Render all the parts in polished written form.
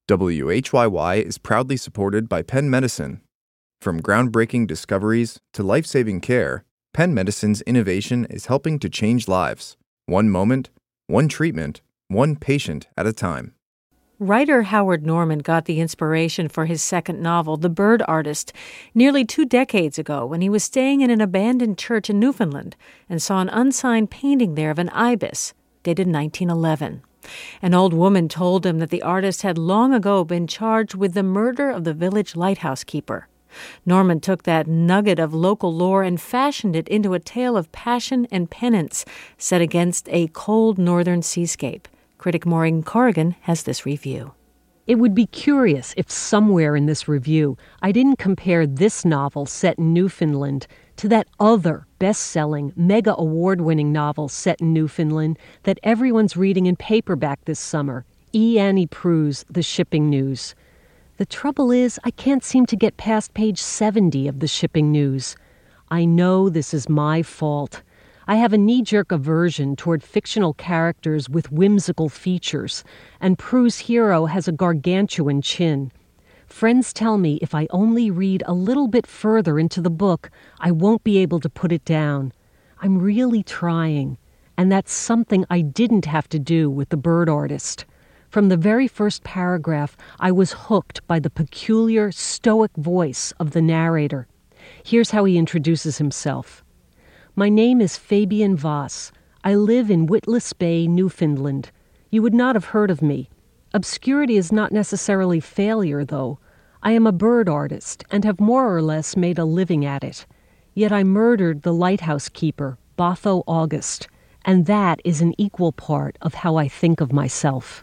WHYY is proudly supported by Penn Medicine. From groundbreaking discoveries to life-saving care, Penn Medicine's innovation is helping to change lives. One moment, one treatment, one patient at a time. Writer Howard Norman got the inspiration for his second novel, The Bird Artist, nearly 2 decades ago when he was staying in an abandoned church in Newfoundland and saw an unsigned painting there of an ibis, dated 1911. An old woman told him that the artist had long ago been charged with the murder of the village lighthouse keeper. Norman took that nugget of local lore and fashioned it into a tale of passion and penance set against a cold northern seascape. Critic Maureen Corrigan has this review. It would be curious if somewhere in this review I didn't compare this novel set in Newfoundland to that other best-selling, mega award-winning novel set in Newfoundland that everyone's reading in paperback this summer, E. Annie Proulx's The Shipping News. The trouble is, I can't seem to get past page 70 of The Shipping News. I know this is my fault. I have a knee-jerk aversion toward fictional characters with whimsical features, and Proulx's hero has a gargantuan chin. Friends tell me if I only read a little bit further into the book, I won't be able to put it down. I'm really trying, and that's something I didn't have to do with The Bird Artist. From the very first paragraph, I was hooked by the peculiar, stoic voice of the narrator. Here's how he introduces himself. My name is Fabian Voss. I live in Witless Bay, Newfoundland. You would not have heard of me. Obscurity is not necessarily failure, though. I am a bird artist and have more or less made a living at it. Yet I murdered the lighthouse keeper, Botho August, and that is an equal part of how I think of myself.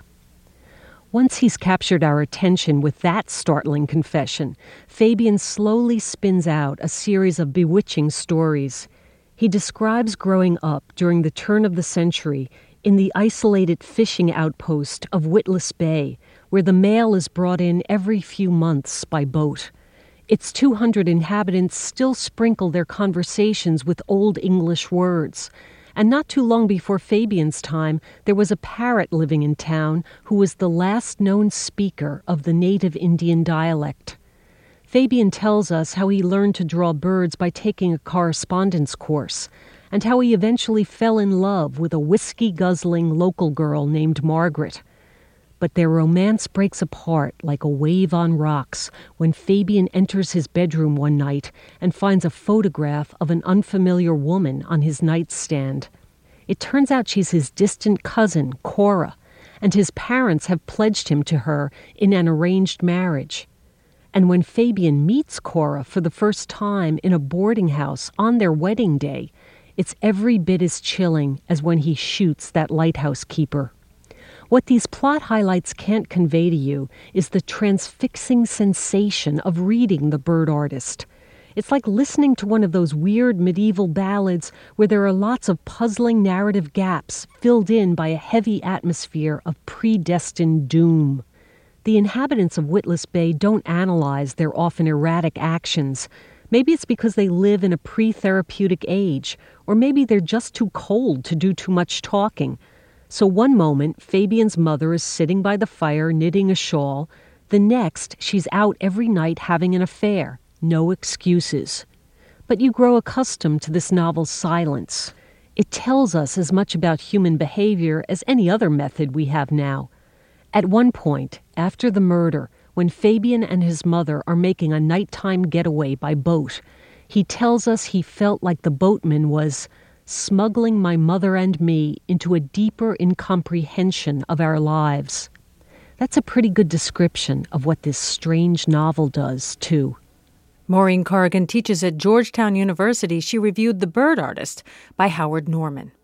Once he's captured our attention with that startling confession, Fabian slowly spins out a series of bewitching stories. He describes growing up during the turn of the century in the isolated fishing outpost of Witless Bay, where the mail is brought in every few months by boat. Its 200 inhabitants still sprinkle their conversations with Old English words. And not too long before Fabian's time, there was a parrot living in town who was the last known speaker of the native Indian dialect. Fabian tells us how he learned to draw birds by taking a correspondence course, and how he eventually fell in love with a whiskey-guzzling local girl named Margaret. But their romance breaks apart like a wave on rocks when Fabian enters his bedroom one night and finds a photograph of an unfamiliar woman on his nightstand. It turns out she's his distant cousin, Cora, and his parents have pledged him to her in an arranged marriage. And when Fabian meets Cora for the first time in a boarding house on their wedding day, it's every bit as chilling as when he shoots that lighthouse keeper. What these plot highlights can't convey to you is the transfixing sensation of reading The Bird Artist. It's like listening to one of those weird medieval ballads where there are lots of puzzling narrative gaps filled in by a heavy atmosphere of predestined doom. The inhabitants of Witless Bay don't analyze their often erratic actions. Maybe it's because they live in a pre-therapeutic age, or maybe they're just too cold to do too much talking. So one moment, Fabian's mother is sitting by the fire knitting a shawl. The next, she's out every night having an affair. No excuses. But you grow accustomed to this novel's silence. It tells us as much about human behavior as any other method we have now. At one point, after the murder, when Fabian and his mother are making a nighttime getaway by boat, he tells us he felt like the boatman was smuggling my mother and me into a deeper incomprehension of our lives. That's a pretty good description of what this strange novel does, too. Maureen Corrigan teaches at Georgetown University. She reviewed The Bird Artist by Howard Norman.